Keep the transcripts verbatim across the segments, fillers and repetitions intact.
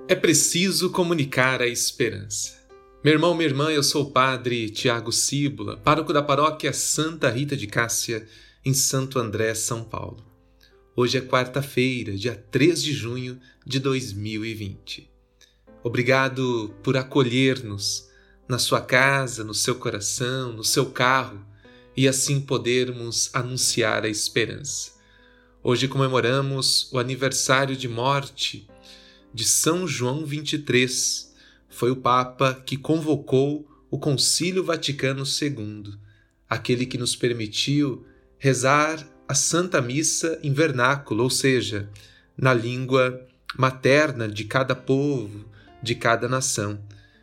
É preciso comunicar a esperança. Meu irmão, minha irmã, eu sou o padre Tiago Cíbula, pároco da paróquia Santa Rita de Cássia, em Santo André, São Paulo. Hoje é quarta-feira, dia três de junho de dois mil e vinte. Obrigado por acolher-nos na sua casa, no seu coração, no seu carro, e assim podermos anunciar a esperança. Hoje comemoramos o aniversário de morte de São João vinte e três. Foi o Papa que convocou o Concílio Vaticano segundo, aquele que nos permitiu rezar a Santa Missa em vernáculo, ou seja, na língua materna de cada povo, de cada nação.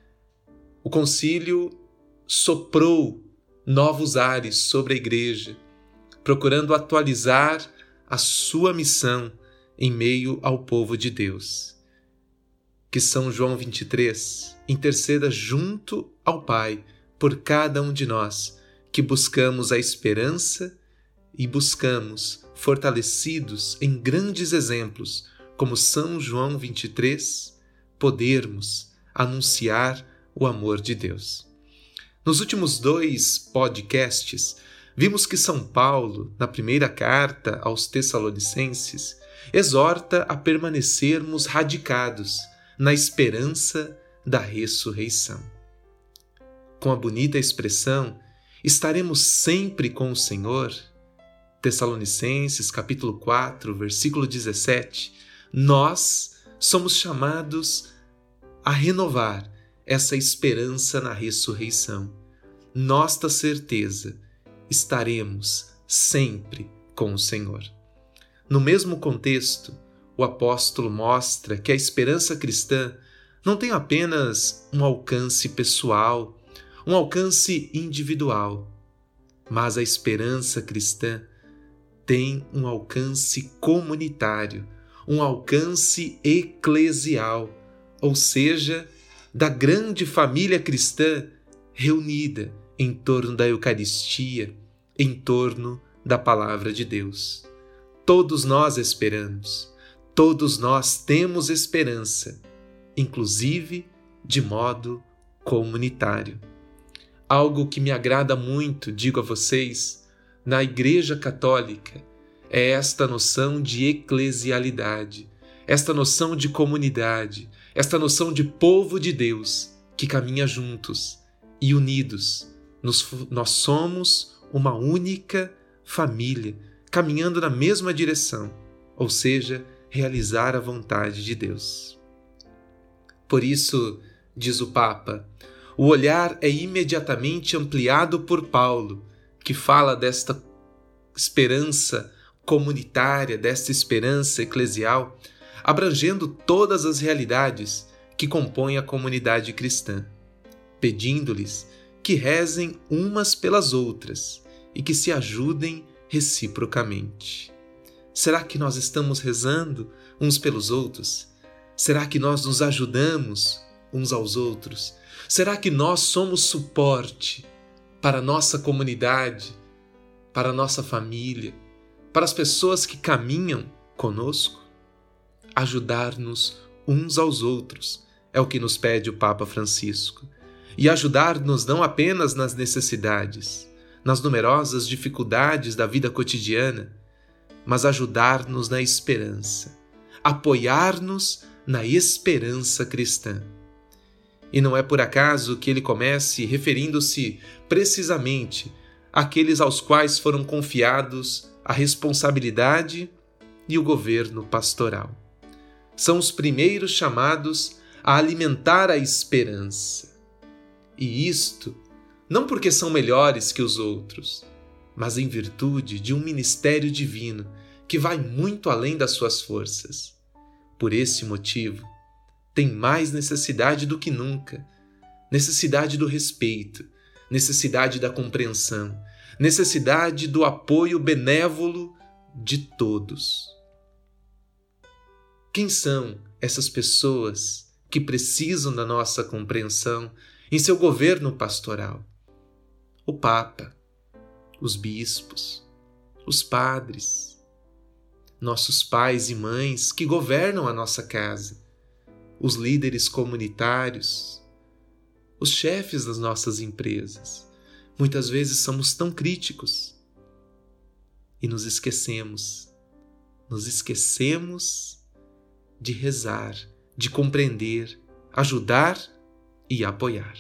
O concílio soprou novos ares sobre a Igreja, procurando atualizar a sua missão em meio ao povo de Deus. Que São João vinte e três interceda junto ao Pai por cada um de nós que buscamos a esperança e buscamos, fortalecidos em grandes exemplos, como São João vinte e três, podermos anunciar o amor de Deus. Nos últimos dois podcasts, vimos que São Paulo, na primeira carta aos Tessalonicenses, exorta a permanecermos radicados na esperança da ressurreição. Com a bonita expressão, estaremos sempre com o Senhor, Tessalonicenses capítulo quatro, versículo dezessete, nós somos chamados a renovar essa esperança na ressurreição. Nossa certeza, estaremos sempre com o Senhor. No mesmo contexto, o apóstolo mostra que a esperança cristã não tem apenas um alcance pessoal, um alcance individual, mas a esperança cristã tem um alcance comunitário, um alcance eclesial, ou seja, da grande família cristã reunida em torno da Eucaristia, em torno da Palavra de Deus. Todos nós esperamos. Todos nós temos esperança, inclusive de modo comunitário. Algo que me agrada muito, digo a vocês, na Igreja Católica, é esta noção de eclesialidade, esta noção de comunidade, esta noção de povo de Deus que caminha juntos e unidos. Nos, nós somos uma única família, caminhando na mesma direção, ou seja, realizar a vontade de Deus. Por isso, diz o Papa, o olhar é imediatamente ampliado por Paulo, que fala desta esperança comunitária, desta esperança eclesial, abrangendo todas as realidades que compõem a comunidade cristã, pedindo-lhes que rezem umas pelas outras e que se ajudem reciprocamente. Será que nós estamos rezando uns pelos outros? Será que nós nos ajudamos uns aos outros? Será que nós somos suporte para a nossa comunidade, para a nossa família, para as pessoas que caminham conosco? Ajudar-nos uns aos outros é o que nos pede o Papa Francisco. E ajudar-nos não apenas nas necessidades, nas numerosas dificuldades da vida cotidiana, mas ajudar-nos na esperança, apoiar-nos na esperança cristã. E não é por acaso que ele comece referindo-se precisamente àqueles aos quais foram confiados a responsabilidade e o governo pastoral. São os primeiros chamados a alimentar a esperança. E isto não porque são melhores que os outros, mas em virtude de um ministério divino que vai muito além das suas forças. Por esse motivo, tem mais necessidade do que nunca, necessidade do respeito, necessidade da compreensão, necessidade do apoio benévolo de todos. Quem são essas pessoas que precisam da nossa compreensão em seu governo pastoral? O Papa, os bispos, os padres, nossos pais e mães que governam a nossa casa, os líderes comunitários, os chefes das nossas empresas. Muitas vezes somos tão críticos e nos esquecemos, nos esquecemos de rezar, de compreender, ajudar e apoiar.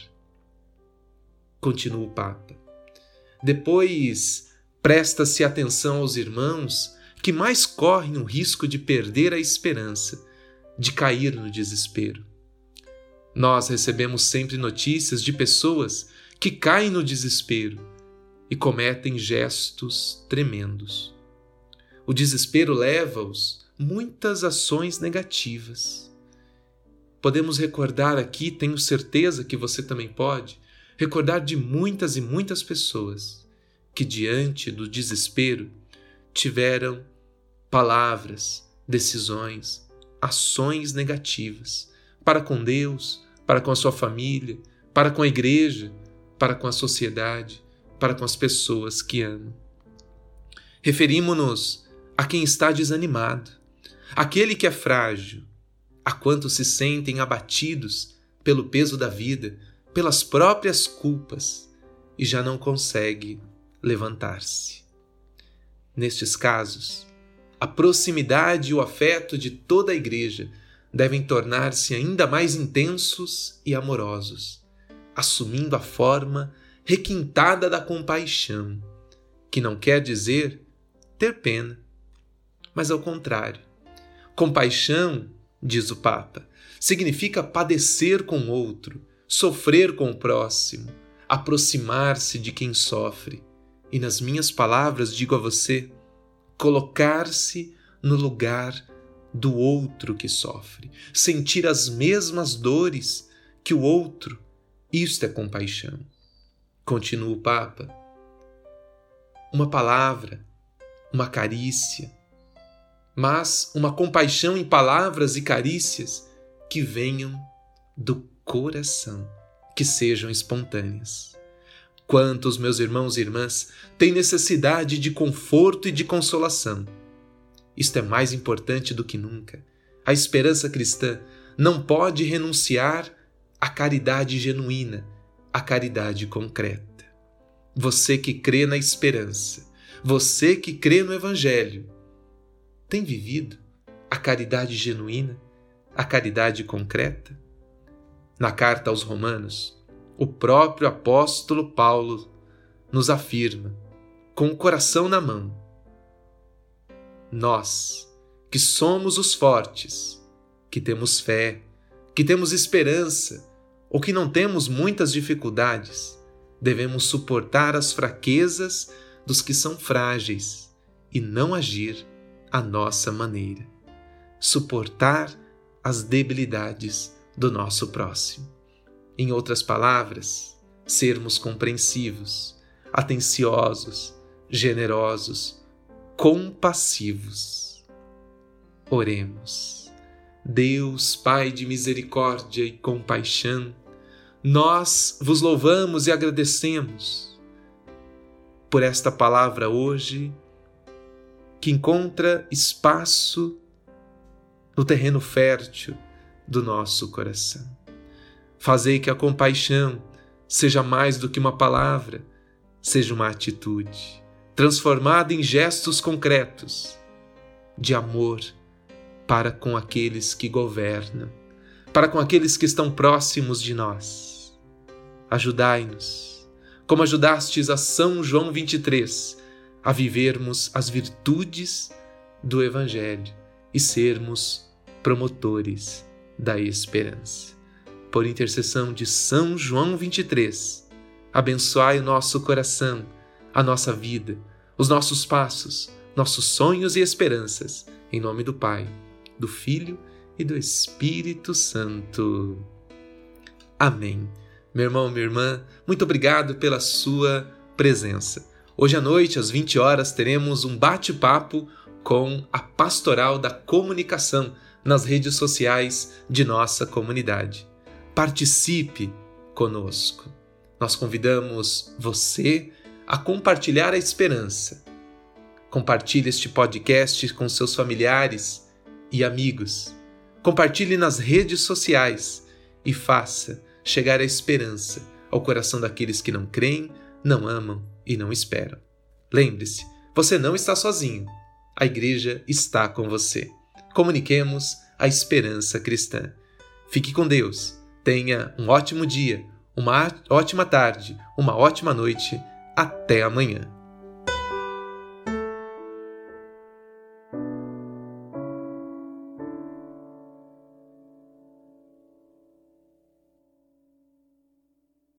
Continua o Papa. Depois, presta-se atenção aos irmãos que mais correm o risco de perder a esperança, de cair no desespero. Nós recebemos sempre notícias de pessoas que caem no desespero e cometem gestos tremendos. O desespero leva-os a muitas ações negativas. Podemos recordar aqui, tenho certeza que você também pode, recordar de muitas e muitas pessoas que, diante do desespero, tiveram palavras, decisões, ações negativas para com Deus, para com a sua família, para com a igreja, para com a sociedade, para com as pessoas que amam. Referimos-nos a quem está desanimado, aquele que é frágil, a quantos se sentem abatidos pelo peso da vida, pelas próprias culpas e já não consegue levantar-se. Nestes casos, a proximidade e o afeto de toda a igreja devem tornar-se ainda mais intensos e amorosos, assumindo a forma requintada da compaixão, que não quer dizer ter pena, mas ao contrário. Compaixão, diz o Papa, significa padecer com o outro, sofrer com o próximo, aproximar-se de quem sofre. E nas minhas palavras digo a você, colocar-se no lugar do outro que sofre, sentir as mesmas dores que o outro. Isto é compaixão. Continua o Papa. Uma palavra, uma carícia, mas uma compaixão em palavras e carícias que venham do coração, que sejam espontâneas. Quantos meus irmãos e irmãs têm necessidade de conforto e de consolação? Isto é mais importante do que nunca. A esperança cristã não pode renunciar à caridade genuína, à caridade concreta. Você que crê na esperança, você que crê no Evangelho, tem vivido a caridade genuína, a caridade concreta? Na carta aos Romanos, o próprio apóstolo Paulo nos afirma, com o coração na mão: nós, que somos os fortes, que temos fé, que temos esperança, ou que não temos muitas dificuldades, devemos suportar as fraquezas dos que são frágeis e não agir à nossa maneira. Suportar as debilidades do nosso próximo. Em outras palavras, sermos compreensivos, atenciosos, generosos, compassivos. Oremos. Deus, Pai de misericórdia e compaixão, nós vos louvamos e agradecemos por esta palavra hoje, que encontra espaço no terreno fértil do nosso coração. Fazei que a compaixão seja mais do que uma palavra, seja uma atitude, transformada em gestos concretos de amor para com aqueles que governam, para com aqueles que estão próximos de nós. Ajudai-nos, como ajudastes a São João vinte e três, a vivermos as virtudes do Evangelho e sermos promotores da esperança. Por intercessão de São João vinte e três, abençoai o nosso coração, a nossa vida, os nossos passos, nossos sonhos e esperanças, em nome do Pai, do Filho e do Espírito Santo. Amém. Meu irmão, minha irmã, muito obrigado pela sua presença. Hoje à noite, às vinte horas, teremos um bate-papo com a Pastoral da Comunicação nas redes sociais de nossa comunidade. Participe conosco. Nós convidamos você a compartilhar a esperança. Compartilhe este podcast com seus familiares e amigos. compartilhe nas redes sociais e faça chegar a esperança ao coração daqueles que não creem, não amam e não esperam. Lembre-se, você não está sozinho. A igreja está com você. Comuniquemos a esperança cristã. Fique com Deus. Tenha um ótimo dia, uma ótima tarde, uma ótima noite. Até amanhã.